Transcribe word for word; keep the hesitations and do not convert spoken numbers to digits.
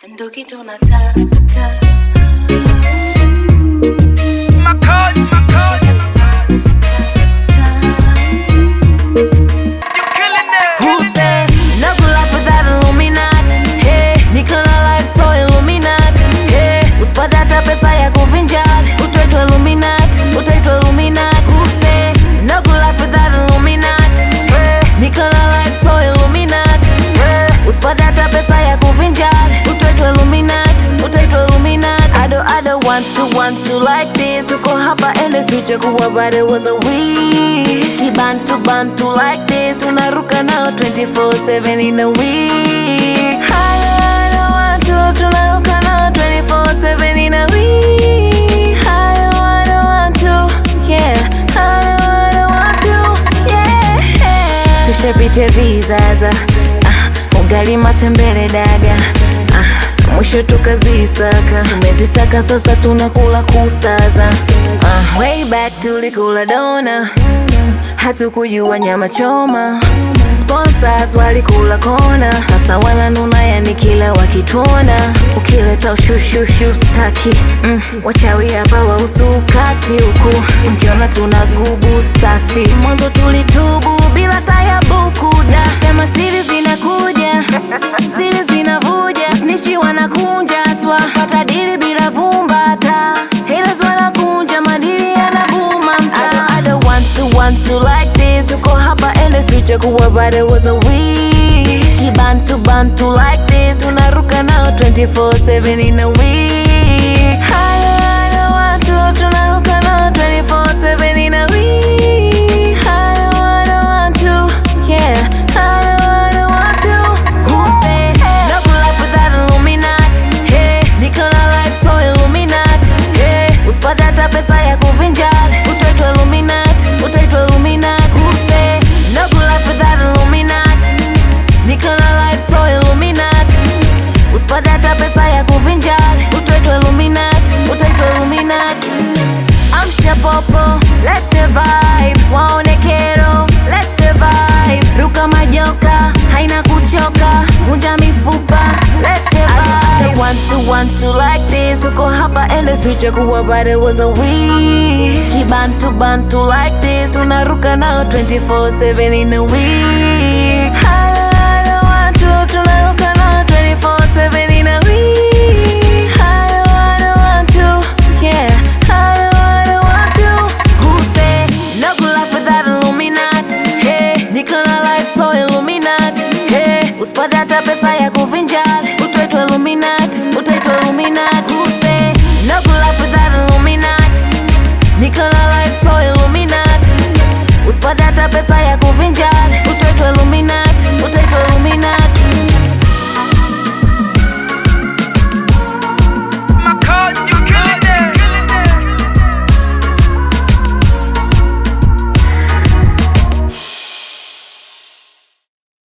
ndo kitu nataka. Makali, makali. You killing it. Who said no good life without Illuminati? Hey, niko na life so Illuminati. Hey, usipata hata pesa ya kuvinjari, utaitwa Illuminati, utaitwa Illuminati. Who said no good life without Illuminati? Hey, niko na life so Illuminati. Hey, usipata hata pesa ya kuvinjari, utaitwa Illuminati, utaitwa Illuminati. I don't, I don't want to, want to like this. Uko hapa in the future kuwa but it was a wish. She bantu bantu like this. Unaruka nao twenty-four seven in a week. I don't want to, tunaruka nao twenty-four seven in a week. I don't want to, yeah. I don't want to, yeah. Tushapite vizaza, ah, ugali matembele daga, ah, mwisho tukazisaka, tumezisaka sasa tunakula kusaza. uh, Way back tulikula dona, hatukujua nyama choma. Sponsors walikula kona, sasa wananuna yani kila wakituona. Ukileta ushushushu staki, mm, wachawi hapa wa usukati huku. Mkiona tuna gubu safi, mwanzo tulitubu bila taya bukuda. Sema siri zinakuja, siri zinavuja, snitchi wanakunja swa, pata dili bila vumbata. Haters wanakunja, madili yanabuma mta. I don't want to, want to like this. Uko hapa in the future kuwa but it was a wish. She bantu bantu like this. Unaruka nao twenty-four seven in a week. I don't want to, tunaruka nao twenty-four seven in a week. I don't want to, yeah. I don't want to. Who said no good life without Illuminati? Hey, niko na life so Illuminati. Hey, usipata hata pesa ya kuvinjari, utaitwa Illuminati, utaitwa Illuminati. Who said no good life without Illuminati? Niko na life so Illuminati. Usipata hata pesa ya kuvinjari, utaitwa Illuminati, utaitwa Illuminati. Amsha popo, let the vibe. Waone kero, let the vibe. Ruka majoka, haina kuchoka. Vunja mifupa, let the vibe. I want to, want to like this. Uko hapa in the future kuwa but it was a wish. She bantu bantu like this. Unaruka nao twenty-four seven in a week. I don't want to, tunaruka nao twenty-four seven in a week. I don't want to, yeah. I don't want to. Who said no good life without Illuminati? Hey, niko na life so Illuminati. Hey, usipata hata pesa ya kuvinjari, utaitwa Illuminati, utaitwa Illuminati. Who said no good life without Illuminati? Niko na life so Illuminati. Usipata hata pesa ya kuvinjari,